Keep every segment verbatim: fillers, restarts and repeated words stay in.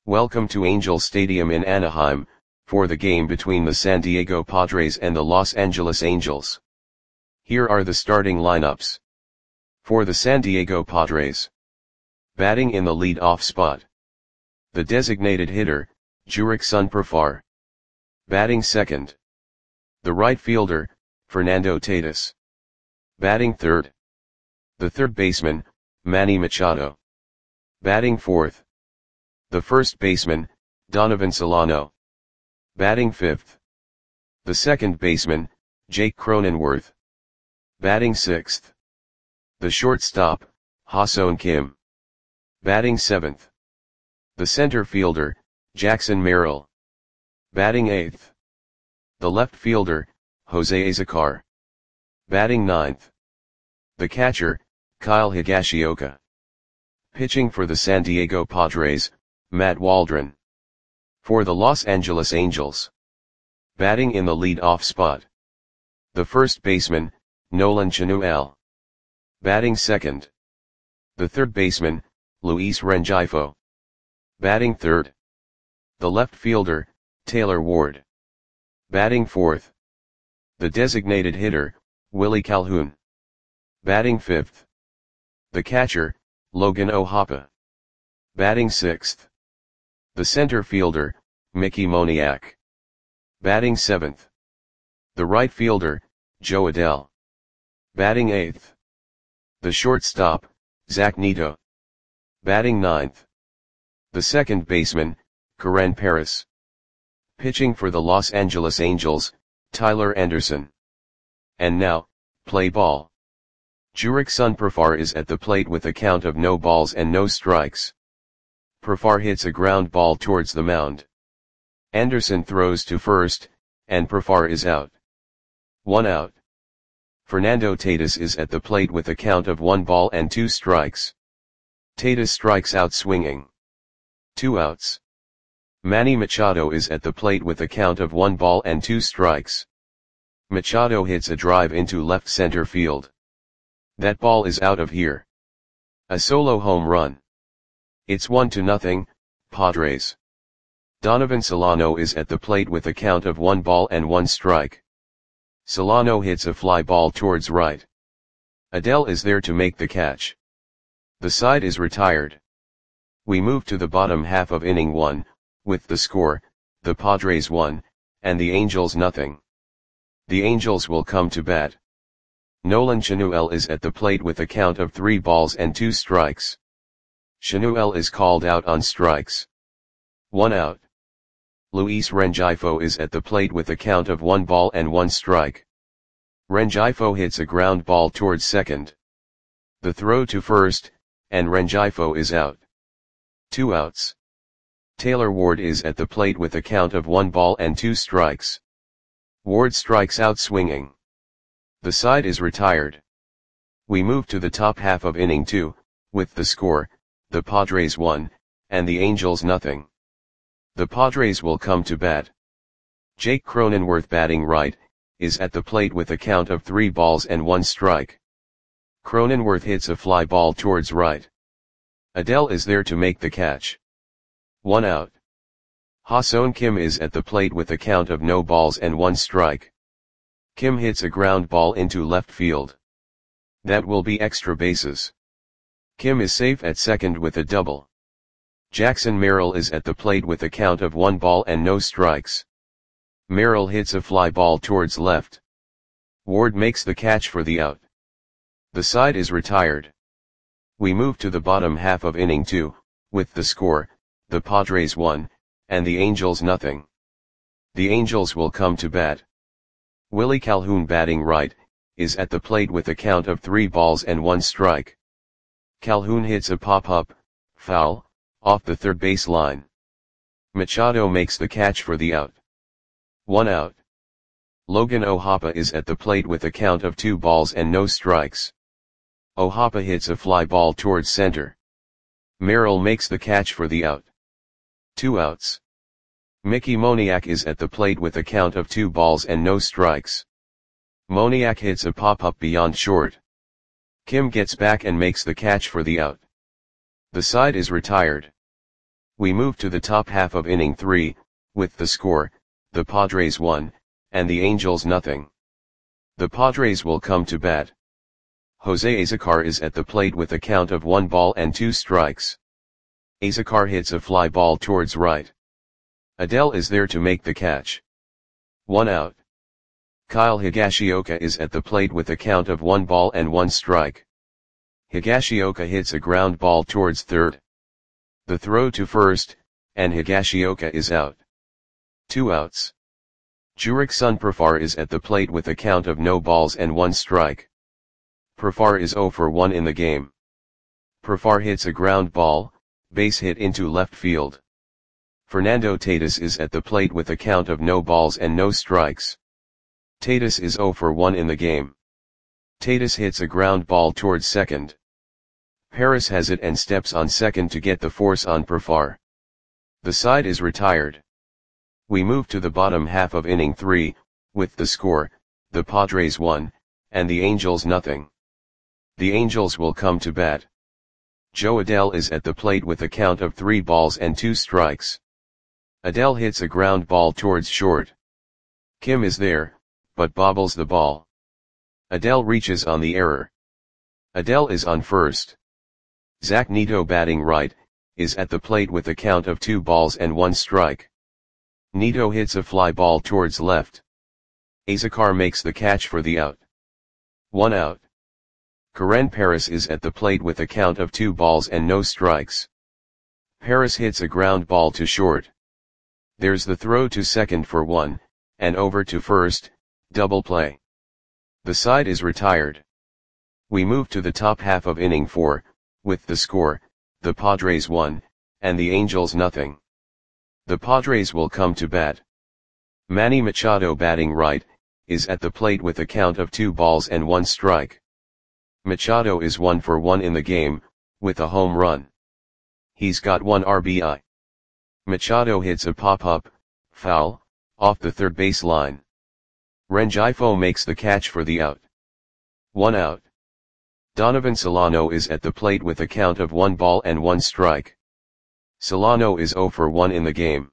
Welcome to Angel Stadium in Anaheim, for the game between the San Diego Padres and the Los Angeles Angels. Here are the starting lineups. For the San Diego Padres. Batting in the lead-off spot. The designated hitter, Jurickson Profar. Batting second. The right fielder, Fernando Tatis. Batting third. The third baseman, Manny Machado. Batting fourth. The first baseman, Donovan Solano. Batting fifth. The second baseman, Jake Cronenworth. Batting sixth. The shortstop, Ha-Seong Kim. Batting seventh. The center fielder, Jackson Merrill. Batting eighth. The left fielder, Jose Azocar. Batting ninth. The catcher, Kyle Higashioka. Pitching for the San Diego Padres, Matt Waldron. For the Los Angeles Angels. Batting in the lead-off spot. The first baseman, Nolan Chanuel. Batting second. The third baseman, Luis Rengifo. Batting third. The left fielder, Taylor Ward. Batting fourth. The designated hitter, Willie Calhoun. Batting fifth. The catcher, Logan O'Hoppe. Batting sixth. The center fielder, Mickey Moniak. Batting seventh. The right fielder, Joe Adell. Batting eighth. The shortstop, Zach Neto. Batting ninth. The second baseman, Karen Paris. Pitching for the Los Angeles Angels, Tyler Anderson. And now, play ball. Jurickson Profar is at the plate with a count of no balls and no strikes. Profar hits a ground ball towards the mound. Anderson throws to first, and Profar is out. One out. Fernando Tatis is at the plate with a count of one ball and two strikes. Tatis strikes out swinging. Two outs. Manny Machado is at the plate with a count of one ball and two strikes. Machado hits a drive into left center field. That ball is out of here. A solo home run. It's one to nothing, Padres. Donovan Solano is at the plate with a count of one ball and one strike. Solano hits a fly ball towards right. Adell is there to make the catch. The side is retired. We move to the bottom half of inning one, with the score, the Padres one, and the Angels nothing. The Angels will come to bat. Nolan Chanuel is at the plate with a count of three balls and two strikes. Chanuel is called out on strikes. One out. Luis Rengifo is at the plate with a count of one ball and one strike. Rengifo hits a ground ball towards second. The throw to first, and Rengifo is out. Two outs. Taylor Ward is at the plate with a count of one ball and two strikes. Ward strikes out swinging. The side is retired. We move to the top half of inning two, with the score, the Padres one, and the Angels nothing. The Padres will come to bat. Jake Cronenworth batting right, is at the plate with a count of three balls and one strike. Cronenworth hits a fly ball towards right. Adell is there to make the catch. One out. Ha-Seong Kim is at the plate with a count of no balls and one strike. Kim hits a ground ball into left field. That will be extra bases. Kim is safe at second with a double. Jackson Merrill is at the plate with a count of one ball and no strikes. Merrill hits a fly ball towards left. Ward makes the catch for the out. The side is retired. We move to the bottom half of inning two, with the score, the Padres one, and the Angels nothing. The Angels will come to bat. Willie Calhoun batting right, is at the plate with a count of three balls and one strike. Calhoun hits a pop-up, foul, off the third base line. Machado makes the catch for the out. One out. Logan O'Hoppe is at the plate with a count of two balls and no strikes. O'Hoppe hits a fly ball towards center. Merrill makes the catch for the out. Two outs. Mickey Moniak is at the plate with a count of two balls and no strikes. Moniak hits a pop-up beyond short. Kim gets back and makes the catch for the out. The side is retired. We move to the top half of inning three, with the score, the Padres one, and the Angels nothing. The Padres will come to bat. Jose Azocar is at the plate with a count of one ball and two strikes. Azocar hits a fly ball towards right. Adell is there to make the catch. One out. Kyle Higashioka is at the plate with a count of one ball and one strike. Higashioka hits a ground ball towards third. The throw to first, and Higashioka is out. Two outs. Jurickson Profar is at the plate with a count of no balls and one strike. Profar is oh for one in the game. Profar hits a ground ball, base hit into left field. Fernando Tatis is at the plate with a count of no balls and no strikes. Tatis is oh for one in the game. Tatis hits a ground ball towards second. Paris has it and steps on second to get the force on Profar. The side is retired. We move to the bottom half of inning three, with the score, the Padres one, and the Angels nothing. The Angels will come to bat. Joe Adell is at the plate with a count of three balls and two strikes. Adell hits a ground ball towards short. Kim is there, but bobbles the ball. Adell reaches on the error. Adell is on first. Zach Neto, batting right, is at the plate with a count of two balls and one strike. Neto hits a fly ball towards left. Azocar makes the catch for the out. One out. Karen Paris is at the plate with a count of two balls and no strikes. Paris hits a ground ball to short. There's the throw to second for one, and over to first, double play. The side is retired. We move to the top half of inning four, with the score, the Padres one, and the Angels nothing. The Padres will come to bat. Manny Machado, batting right, is at the plate with a count of two balls and one strike. Machado is one for one in the game, with a home run. He's got one R B I. Machado hits a pop-up, foul, off the third base line. Rengifo makes the catch for the out. One out. Donovan Solano is at the plate with a count of one ball and one strike. Solano is oh for one in the game.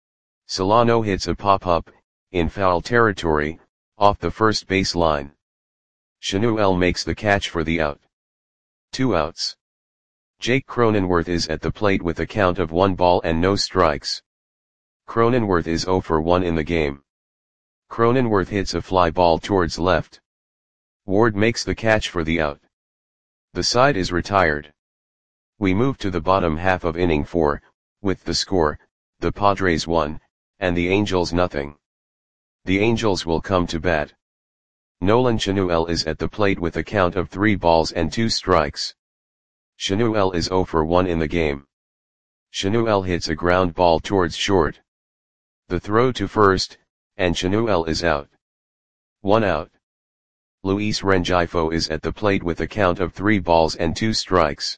Solano hits a pop-up, in foul territory, off the first base line. Shanuel makes the catch for the out. Two outs. Jake Cronenworth is at the plate with a count of one ball and no strikes. Cronenworth is oh for one in the game. Cronenworth hits a fly ball towards left. Ward makes the catch for the out. The side is retired. We move to the bottom half of inning four, with the score, the Padres one, and the Angels nothing. The Angels will come to bat. Nolan Shanuel is at the plate with a count of three balls and two strikes. Shanuel is oh for one in the game. Shanuel hits a ground ball towards short. The throw to first, and Shanuel is out. One out. Luis Rengifo is at the plate with a count of three balls and two strikes.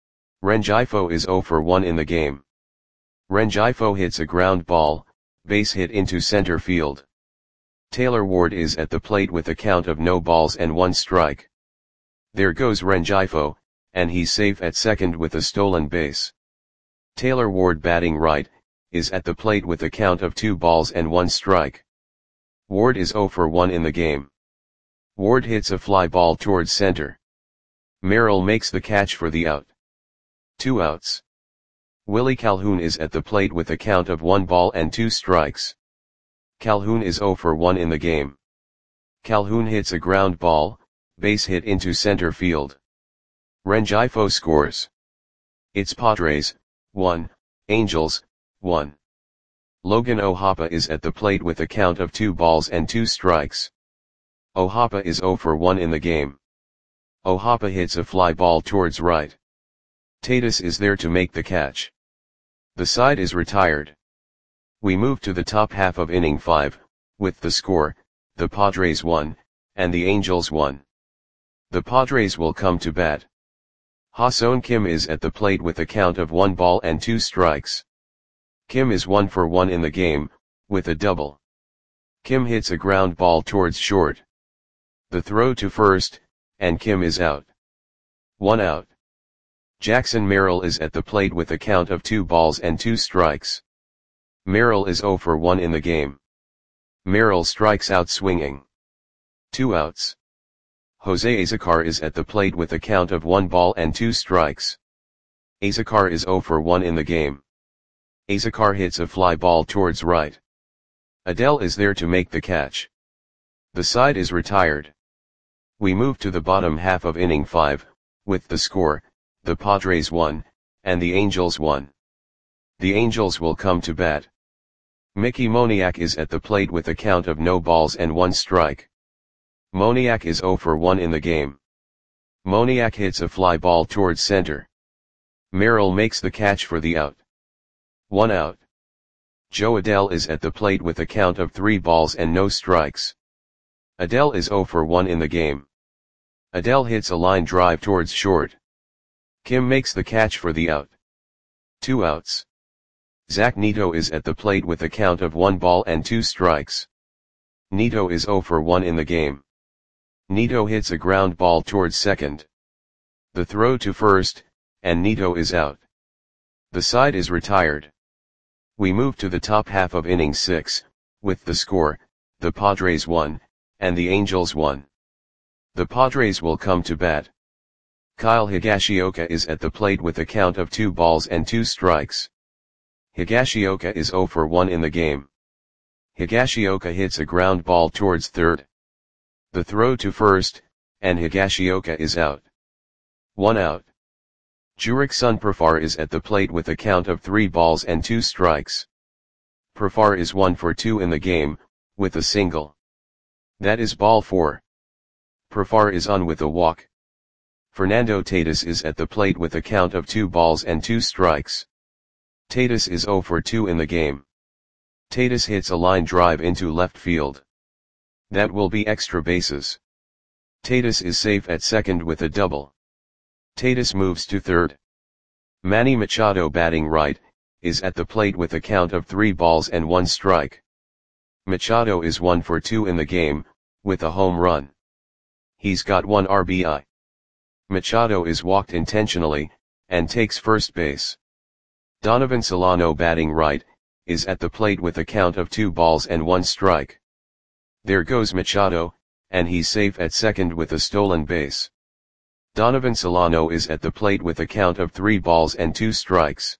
Rengifo is oh for one in the game. Rengifo hits a ground ball, base hit into center field. Taylor Ward is at the plate with a count of no balls and one strike. There goes Rengifo, and he's safe at second with a stolen base. Taylor Ward, batting right, is at the plate with a count of two balls and one strike. Ward is oh for one in the game. Ward hits a fly ball towards center. Merrill makes the catch for the out. Two outs. Willie Calhoun is at the plate with a count of one ball and two strikes. Calhoun is oh for one in the game. Calhoun hits a ground ball, base hit into center field. Rengifo scores. It's Padres, one, Angels, one. Logan O'Hoppe is at the plate with a count of two balls and two strikes. O'Hoppe is oh for one in the game. O'Hoppe hits a fly ball towards right. Tatis is there to make the catch. The side is retired. We move to the top half of inning five, with the score, the Padres one, and the Angels one. The Padres will come to bat. Ha-Seong Kim is at the plate with a count of one ball and two strikes. Kim is one for one in the game, with a double. Kim hits a ground ball towards short. The throw to first, and Kim is out. One out. Jackson Merrill is at the plate with a count of two balls and two strikes. Merrill is zero for one in the game. Merrill strikes out swinging. Two outs. Jose Azocar is at the plate with a count of one ball and two strikes. Azocar is zero for one in the game. Azocar hits a fly ball towards right. Adell is there to make the catch. The side is retired. We move to the bottom half of inning five, with the score, the Padres won, and the Angels won. The Angels will come to bat. Mickey Moniak is at the plate with a count of no balls and one strike. Moniak is zero for one in the game. Moniak hits a fly ball towards center. Merrill makes the catch for the out. One out. Joe Adell is at the plate with a count of three balls and no strikes. Adell is zero for one in the game. Adell hits a line drive towards short. Kim makes the catch for the out. Two outs. Zach Neto is at the plate with a count of one ball and two strikes. Neto is zero for one in the game. Neto hits a ground ball towards second. The throw to first, and Neto is out. The side is retired. We move to the top half of inning six, with the score, the Padres won, and the Angels won. The Padres will come to bat. Kyle Higashioka is at the plate with a count of two balls and two strikes. Higashioka is zero for one in the game. Higashioka hits a ground ball towards third. The throw to first, and Higashioka is out. One out. Jurickson Profar is at the plate with a count of three balls and two strikes. Profar is one for two in the game, with a single. That is ball four. Profar is on with a walk. Fernando Tatis is at the plate with a count of two balls and two strikes. Tatis is zero for two in the game. Tatis hits a line drive into left field. That will be extra bases. Tatis is safe at second with a double. Tatis moves to third. Manny Machado, batting right, is at the plate with a count of three balls and one strike. Machado is one for two in the game, with a home run. He's got one R B I. Machado is walked intentionally, and takes first base. Donovan Solano, batting right, is at the plate with a count of two balls and one strike. There goes Machado, and he's safe at second with a stolen base. Donovan Solano is at the plate with a count of three balls and two strikes.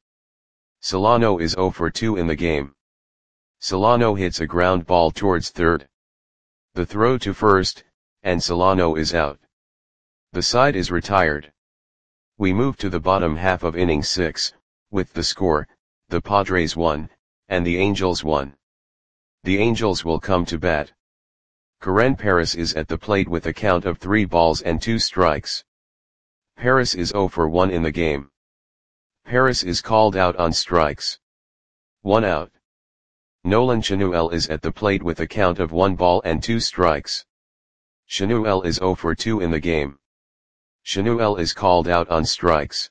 Solano is zero for two in the game. Solano hits a ground ball towards third. The throw to first, and Solano is out. The side is retired. We move to the bottom half of inning six, with the score, the Padres won, and the Angels won. The Angels will come to bat. Karen Paris is at the plate with a count of three balls and two strikes. Paris is zero for one in the game. Paris is called out on strikes. One out. Nolan Chanuel is at the plate with a count of one ball and two strikes. Chanuel is zero for two in the game. Chanuel is called out on strikes.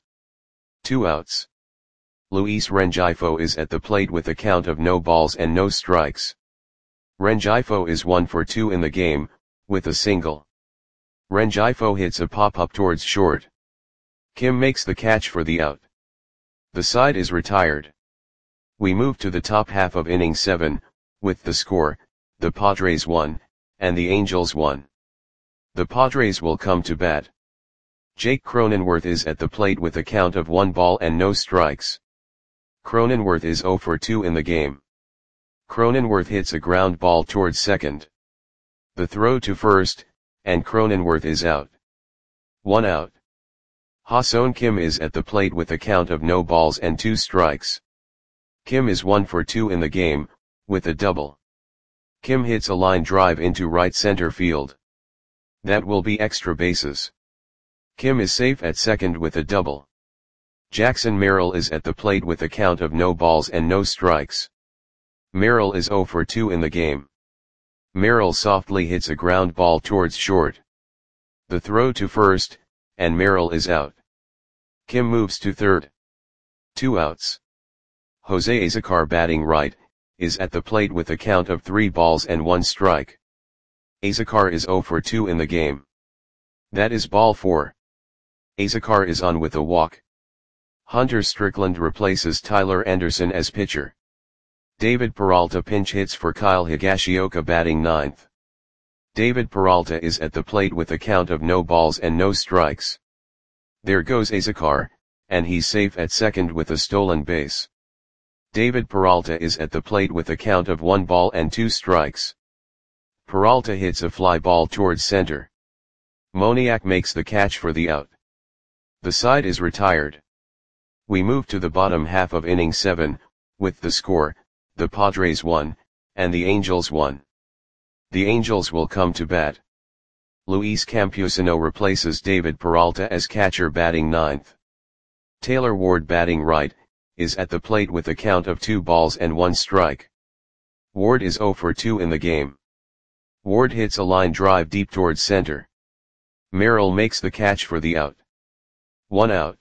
Two outs. Luis Rengifo is at the plate with a count of no balls and no strikes. Rengifo is one for two in the game, with a single. Rengifo hits a pop-up towards short. Kim makes the catch for the out. The side is retired. We move to the top half of inning seven, with the score, the Padres won, and the Angels won. The Padres will come to bat. Jake Cronenworth is at the plate with a count of one ball and no strikes. Cronenworth is zero for two in the game. Cronenworth hits a ground ball towards second. The throw to first, and Cronenworth is out. One out. Ha-Seong Kim is at the plate with a count of no balls and two strikes. Kim is one for two in the game, with a double. Kim hits a line drive into right center field. That will be extra bases. Kim is safe at second with a double. Jackson Merrill is at the plate with a count of no balls and no strikes. Merrill is zero for two in the game. Merrill softly hits a ground ball towards short. The throw to first, and Merrill is out. Kim moves to third. Two outs. Jose Azocar, batting right, is at the plate with a count of three balls and one strike. Azocar is zero for two in the game. That is ball four. Azocar is on with a walk. Hunter Strickland replaces Tyler Anderson as pitcher. David Peralta pinch hits for Kyle Higashioka batting ninth. David Peralta is at the plate with a count of no balls and no strikes. There goes Azekar, and he's safe at second with a stolen base. David Peralta is at the plate with a count of one ball and two strikes. Peralta hits a fly ball towards center. Moniak makes the catch for the out. The side is retired. We move to the bottom half of inning seven, with the score, the Padres won, and the Angels won. The Angels will come to bat. Luis Campusano replaces David Peralta as catcher batting ninth. Taylor Ward batting right, is at the plate with a count of two balls and one strike. Ward is oh for two in the game. Ward hits a line drive deep towards center. Merrill makes the catch for the out. One out.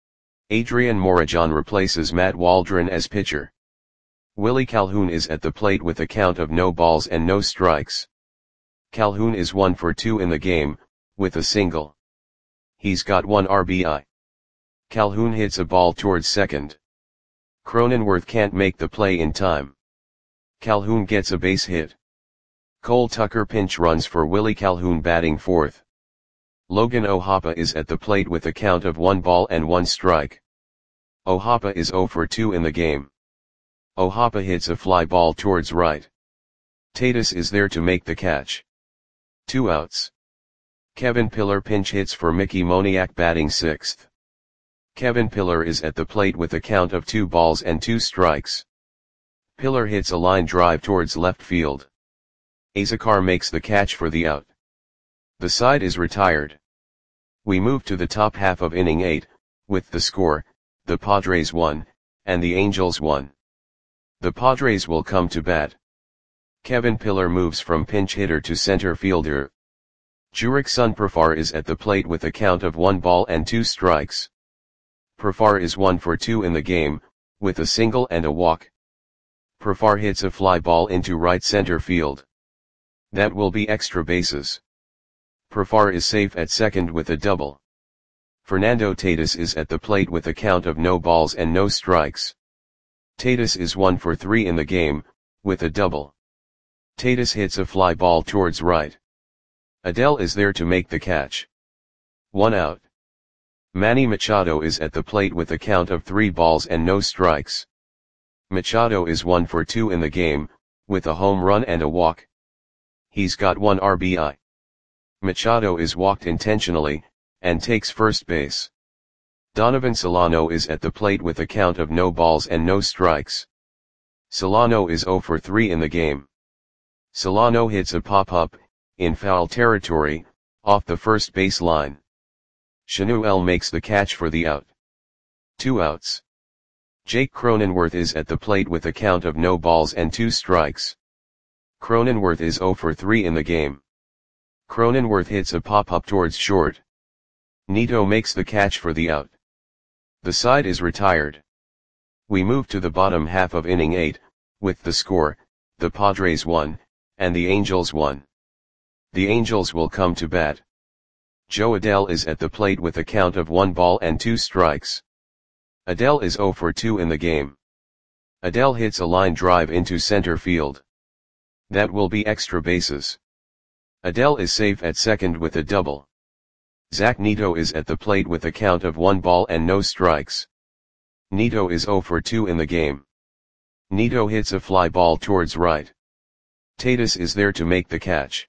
Adrian Morejon replaces Matt Waldron as pitcher. Willie Calhoun is at the plate with a count of no balls and no strikes. Calhoun is one for two in the game, with a single. He's got one R B I. Calhoun hits a ball towards second. Cronenworth can't make the play in time. Calhoun gets a base hit. Cole Tucker pinch runs for Willie Calhoun batting fourth. Logan O'Hoppe is at the plate with a count of one ball and one strike. O'Hoppe is oh for two in the game. O'Hoppe hits a fly ball towards right. Tatis is there to make the catch. Two outs. Kevin Pillar pinch hits for Mickey Moniak batting sixth. Kevin Pillar is at the plate with a count of two balls and two strikes. Pillar hits a line drive towards left field. Azekar makes the catch for the out. The side is retired. We move to the top half of inning eight, with the score, the Padres won, and the Angels won. The Padres will come to bat. Kevin Pillar moves from pinch hitter to center fielder. Jurickson Profar is at the plate with a count of one ball and two strikes. Profar is one for two in the game, with a single and a walk. Profar hits a fly ball into right center field. That will be extra bases. Profar is safe at second with a double. Fernando Tatis is at the plate with a count of no balls and no strikes. Tatis is one for three in the game, with a double. Tatis hits a fly ball towards right. Adele is there to make the catch. One out. Manny Machado is at the plate with a count of three balls and no strikes. Machado is one for two in the game, with a home run and a walk. He's got one R B I. Machado is walked intentionally, and takes first base. Donovan Solano is at the plate with a count of no balls and no strikes. Solano is oh for three in the game. Solano hits a pop-up, in foul territory, off the first base line. Shanuel makes the catch for the out. Two outs. Jake Cronenworth is at the plate with a count of no balls and two strikes. Cronenworth is oh for three in the game. Cronenworth hits a pop-up towards short. Nito makes the catch for the out. The side is retired. We move to the bottom half of inning eight, with the score, the Padres won, and the Angels won. The Angels will come to bat. Joe Adele is at the plate with a count of one ball and two strikes. Adele is oh for two in the game. Adele hits a line drive into center field. That will be extra bases. Adele is safe at second with a double. Zach Neto is at the plate with a count of one ball and no strikes. Neto is oh for two in the game. Neto hits a fly ball towards right. Tatis is there to make the catch.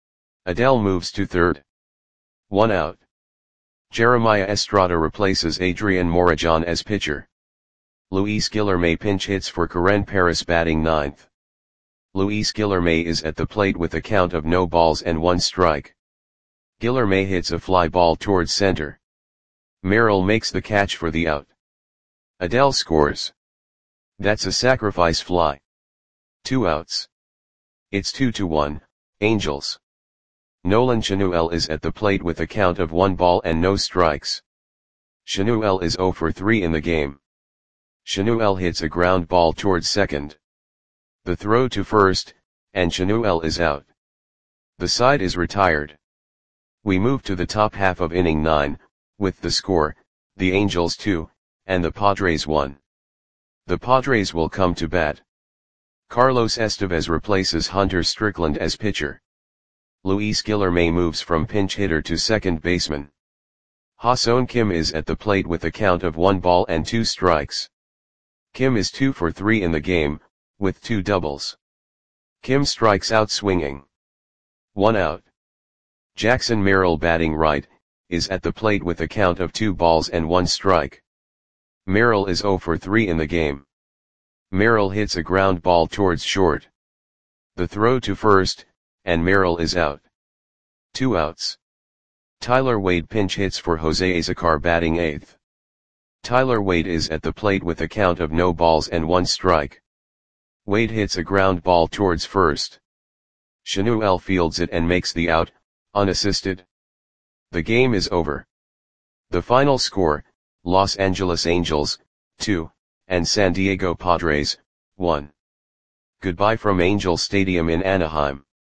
Adele moves to third. One out. Jeremiah Estrada replaces Adrian Morejon as pitcher. Luis Guilherme pinch hits for Karen Paris batting ninth. Luis Guilherme is at the plate with a count of no balls and one strike. Guilherme hits a fly ball towards center. Merrill makes the catch for the out. Adele scores. That's a sacrifice fly. Two outs. It's two to one, Angels. Nolan Shanuel is at the plate with a count of one ball and no strikes. Shanuel is oh for three in the game. Shanuel hits a ground ball towards second. The throw to first, and Shanuel is out. The side is retired. We move to the top half of inning nine, with the score, the Angels two, and the Padres won. The Padres will come to bat. Carlos Estevez replaces Hunter Strickland as pitcher. Luis Guillorme moves from pinch hitter to second baseman. Ha-Seong Kim is at the plate with a count of one ball and two strikes. Kim is two for three in the game, with two doubles. Kim strikes out swinging. One out. Jackson Merrill, batting right, is at the plate with a count of two balls and one strike. Merrill is zero for three in the game. Merrill hits a ground ball towards short. The throw to first, and Merrill is out. Two outs. Tyler Wade pinch hits for Jose Azocar, batting eighth. Tyler Wade is at the plate with a count of no balls and one strike. Wade hits a ground ball towards first. Shanuel fields it and makes the out, unassisted. The game is over. The final score, Los Angeles Angels, two, and San Diego Padres, one. Goodbye from Angel Stadium in Anaheim.